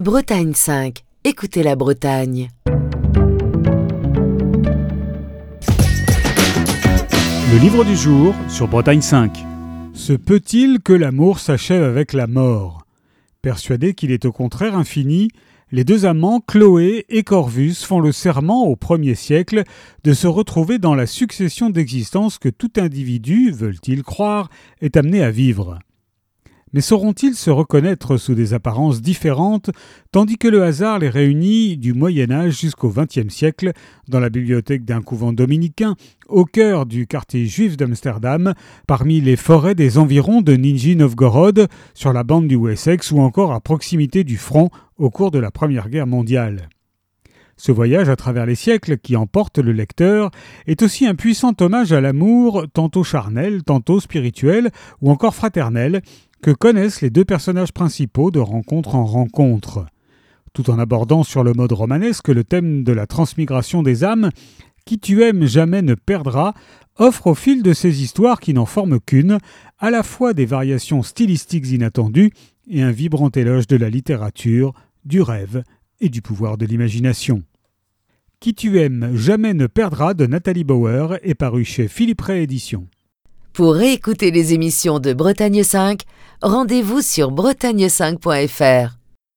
Bretagne 5. Écoutez la Bretagne. Le livre du jour sur Bretagne 5. Se peut-il que l'amour s'achève avec la mort ? Persuadés qu'il est au contraire infini, les deux amants, Chloé et Corvus, font le serment au 1er siècle de se retrouver dans la succession d'existences que tout individu, veulent-ils croire, est amené à vivre. Mais sauront-ils se reconnaître sous des apparences différentes, tandis que le hasard les réunit du Moyen-Âge jusqu'au XXe siècle dans la bibliothèque d'un couvent dominicain, au cœur du quartier juif d'Amsterdam, parmi les forêts des environs de Nijni Novgorod, sur la bande du Wessex ou encore à proximité du front au cours de la Première Guerre mondiale. Ce voyage à travers les siècles qui emporte le lecteur est aussi un puissant hommage à l'amour, tantôt charnel, tantôt spirituel ou encore fraternel, que connaissent les deux personnages principaux de rencontre en rencontre. Tout en abordant sur le mode romanesque le thème de la transmigration des âmes, Qui tu aimes jamais ne perdra offre au fil de ces histoires qui n'en forment qu'une, à la fois des variations stylistiques inattendues et un vibrant éloge de la littérature, du rêve et du pouvoir de l'imagination. Qui tu aimes jamais ne perdra de Nathalie Bauer est paru chez Philippe Ray Éditions. Pour réécouter les émissions de Bretagne 5, rendez-vous sur bretagne5.fr.